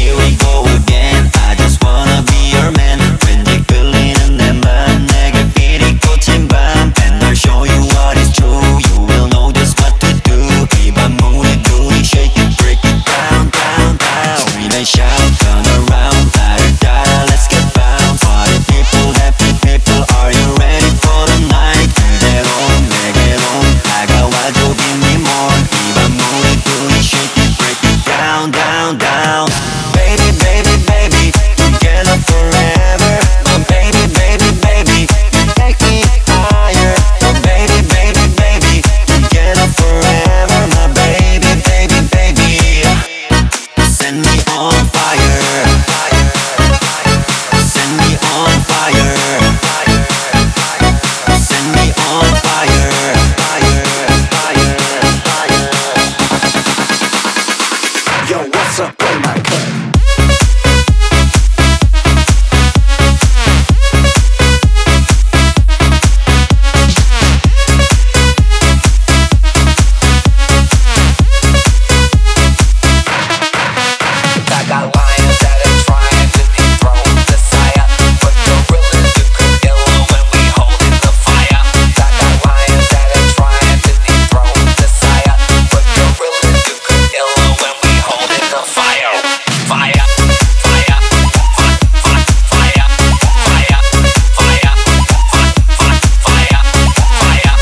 here we go again. I just wanna be your man. 왠지 끌리는 내 맘 내게 필이 꽂힌 밤. And I'll show you what is true. You will know just what to do. 이 밤 우리 둘이 shake it, break it down, down, down. Scream and shout, turn around, 나를 따라 let's get bounce. Party people, happy people, are you ready for the night? 그대로 내게로 다가와줘, give me more. 이 밤 우리 둘이 shake it, break it down, down, down. Baby, baby, baby, together forever. My baby, baby, baby, you take me higher. My baby, baby, baby, together forever. My baby, baby, baby, set me on fire. Set me on fire. Set me on fire. Fire, fire, fire. Yo, what's up, play my cut? I got lions that are trying to dethrone Messiah, but gorillas do good illa when we holding the fire. I got lions that are trying to dethrone Messiah, but gorillas do good illa when we holding the fire. Fire, fire, fire, fire, fire, fire, fire, fire, fire, fire,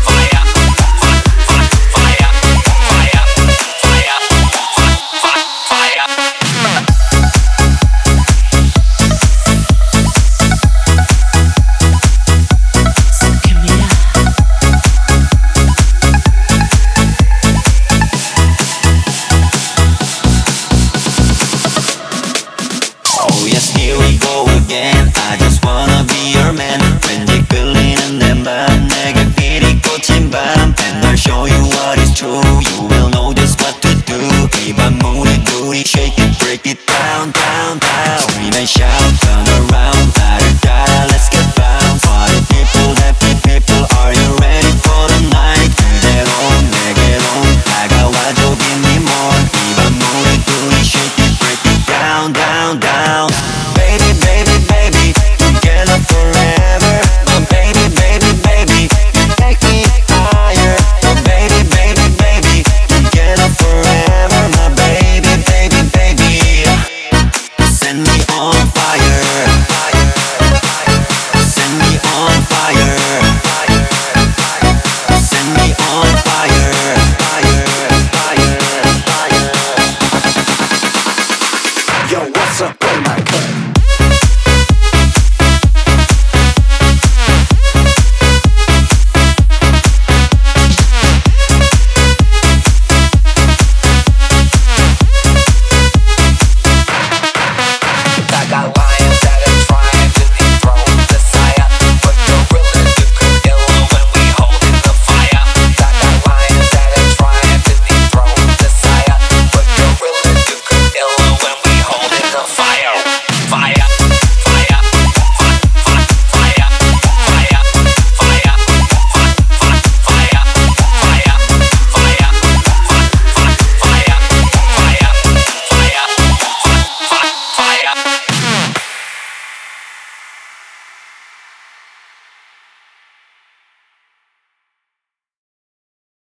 Oh yes, here we go again. I just wanna be your man. 왠지 끌리는 내 맘 내게 필이 꽂힌 밤. And I'll show you what is true. You will know just what to do. 이 밤 우리 둘이 shake it, break it down, down, down. Scream and shout.